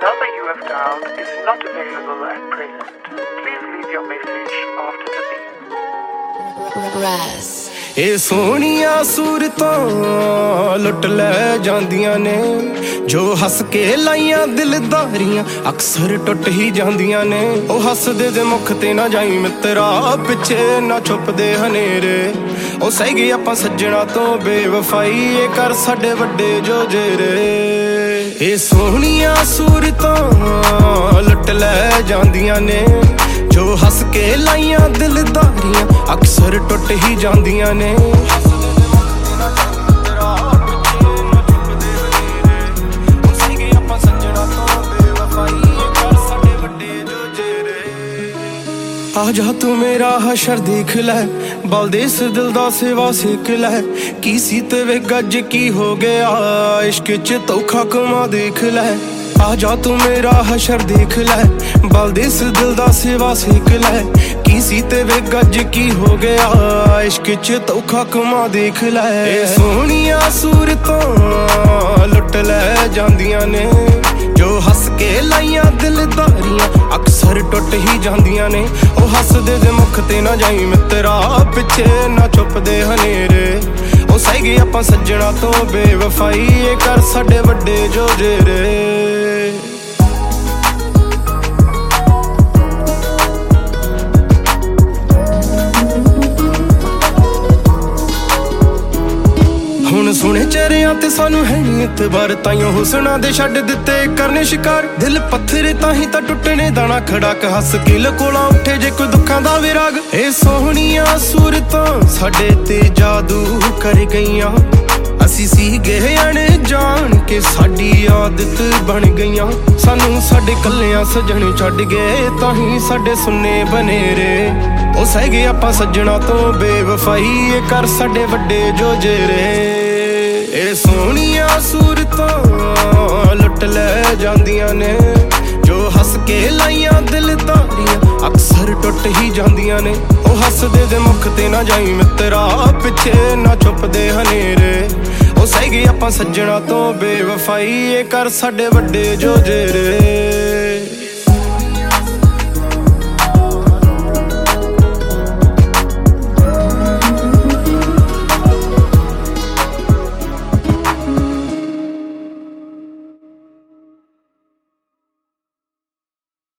number you have dialed is not available at present. Please leave your message after the beep. ਇਹ ਸੋਹਣੀਆਂ ਸੂਰਤਾਂ ਲੁੱਟ ਲੈ ਜਾਂਦੀਆਂ ਨੇ, ਜੋ ਹੱਸ ਕੇ ਲਾਈਆਂ ਦਿਲਦਾਰੀਆਂ ਅਕਸਰ ਟੁੱਟ ਹੀ ਜਾਂਦੀਆਂ ਨੇ। ਉਹ ਹੱਸਦੇ ਦੇ ਮੁਖ ਤੇ ਨਾ ਜਾਈ ਮਿੱਤਰਾ, ਪਿੱਛੇ ਨਾ ਛੁਪਦੇ ਹਨੇਰੇ। ਉਹ ਸਹਿ ਗਏ ਆਪਾਂ ਸੱਜਣਾ ਤੋਂ ਬੇਵਫਾਈ, ਇਹ ਕਰ ਸਾਡੇ ਵੱਡੇ ਜੋ ਜੇਰੇ। ਇਹ ਸੋਹਣੀਆਂ ਸੂਰਤਾਂ ਲੁੱਟ ਲੈ ਜਾਂਦੀਆਂ ਨੇ, ਜੋ ਹੱਸ ਕੇ ਲਾਈਆਂ ਦਿਲਦਾਰੀਆਂ ਅਕਸਰ ਟੁੱਟ ਹੀ ਜਾਂਦੀਆਂ ਨੇ। ਆ ਜਾ ਤੂੰ ਮੇਰਾ ਹਸ਼ਰ ਦੇਖ ਲੈ, ਬਲਦੇ ਇਸ ਦਿਲ ਦਾ ਸੇਵਾ ਸਿੱਖ ਲੈ। ਕੀ ਸੀ ਤੇ ਵੇ ਗੱਜ ਕੀ ਹੋ ਗਿਆ, ਇਸ਼ਕ ਚ ਧੋਖਾ ਕਮਾ ਦੇਖ ਲੈ। ਆ ਜਾ ਤੂੰ ਮੇਰਾ ਹਸ਼ਰ ਦੇਖ ਲੈ, ਬਲਦੇ ਇਸ ਦਿਲ ਦਾ ਸੇਵਾ ਸਿੱਖ ਲੈ। ਕੀ ਸੀ ਤੇ ਵੇ ਗੱਜ ਕੀ ਹੋ ਗਿਆ, ਇਸ਼ਕ ਚ ਧੋਖਾ ਕਮਾ ਦੇਖ ਲੈ। ਇਹ ਸੋਹਣੀਆਂ ਸੂਰਤਾਂ ਲੁੱਟ ਲੈ ਜਾਂਦੀਆਂ ਨੇ, ਜੋ ਹੱਸ ਕੇ ਲਾਈਆਂ ਦਿਲਦਾਰੀਆਂ ਅਕਸਰ ਟੁੱਟ ਹੀ ਜਾਂਦੀਆਂ ਨੇ। ਉਹ ਹੱਸਦੇ ਦੇ ਮੁਖ ਤੇ ਨਾ ਜਾਈ ਮਿੱਤਰਾ, ਪਿੱਛੇ ਨਾ ਛੁਪਦੇ ਹਨੇਰੇ। ਉਹ ਸਹਿ ਗਏ ਆਪਾਂ ਸੱਜਣਾ ਤੋਂ ਬੇਵਫਾਈ, ਇਹ ਕਰ ਸਾਡੇ ਵੱਡੇ ਜੋ ਜੇਰੇ। ਹੁਣ ਸੁਣੇ ਚਿਹਰਿਆਂ ਤੇ ਸਾਨੂੰ ਹੈ ਨੀ ਇਤਬਾਰ, ਤਾਈਓ ਹੁਸਨਾਂ ਦੇ ਛੱਡ ਦਿੱਤੇ ਕਰਨੇ ਸ਼ਿਕਾਰ। ਦਿਲ ਪੱਥਰੇ ਤਾਹੀਂ ਤਾਂ ਟੁੱਟਣੇ ਦਾਣਾ ਖੜਾਕ, ਹੱਸ ਕੇ ਲਕੋਲਾ ਉੱਠੇ ਜੇ ਕੋਈ ਦੁੱਖਾਂ ਦਾ ਵਿਰਾਗ। ਇਹ ਸੋਹਣੀਆਂ ਸੂਰਤਾਂ ਸਾਡੇ ਤੇ ਜਾਦੂ ਕਰ ਗਈਆਂ, ਅਸੀਂ ਸੀਗੇ ਅਣਜਾਣ ਕੇ ਸਾਡੀ ਆਦਤ ਬਣ ਗਈਆਂ। ਸਾਨੂੰ ਸਾਡੇ ਕੱਲਿਆਂ ਸੱਜਣ ਛੱਡ ਗਏ, ਤਾਹੀਂ ਸਾਡੇ ਸੁੰਨੇ ਬਨੇਰੇ। ਉਹ ਸਹਿ ਗਏ ਆਪਾਂ ਸੱਜਣਾ ਤੋਂ ਬੇਵਫਾਈ, ਇਹ ਕਰ ਸਾਡੇ ਵੱਡੇ ਜੋ ਜੇਰੇ। ਇਹ ਸੋਹਣੀਆਂ ਸੂਰਤਾਂ ਲੁੱਟ ਲੈ ਜਾਂਦੀਆਂ ਨੇ, ਜੋ ਹੱਸ ਕੇ ਲਾਈਆਂ ਦਿਲਦਾਰੀਆਂ ਅਕਸਰ ਟੁੱਟ ਹੀ ਜਾਂਦੀਆਂ ਨੇ। ਉਹ ਹੱਸਦੇ ਦੇ ਮੁਖ ਤੇ ਨਾ ਜਾਈ ਮਿੱਤਰਾ, ਪਿੱਛੇ ਨਾ ਛੁਪਦੇ ਹਨੇਰੇ। ਉਹ ਸਹਿ ਗਏ ਆਪਾਂ ਸੱਜਣਾ ਤੋਂ ਬੇਵਫਾਈ, ਇਹ ਕਰ ਸਾਡੇ ਵੱਡੇ ਜੋ ਜੇਰੇ।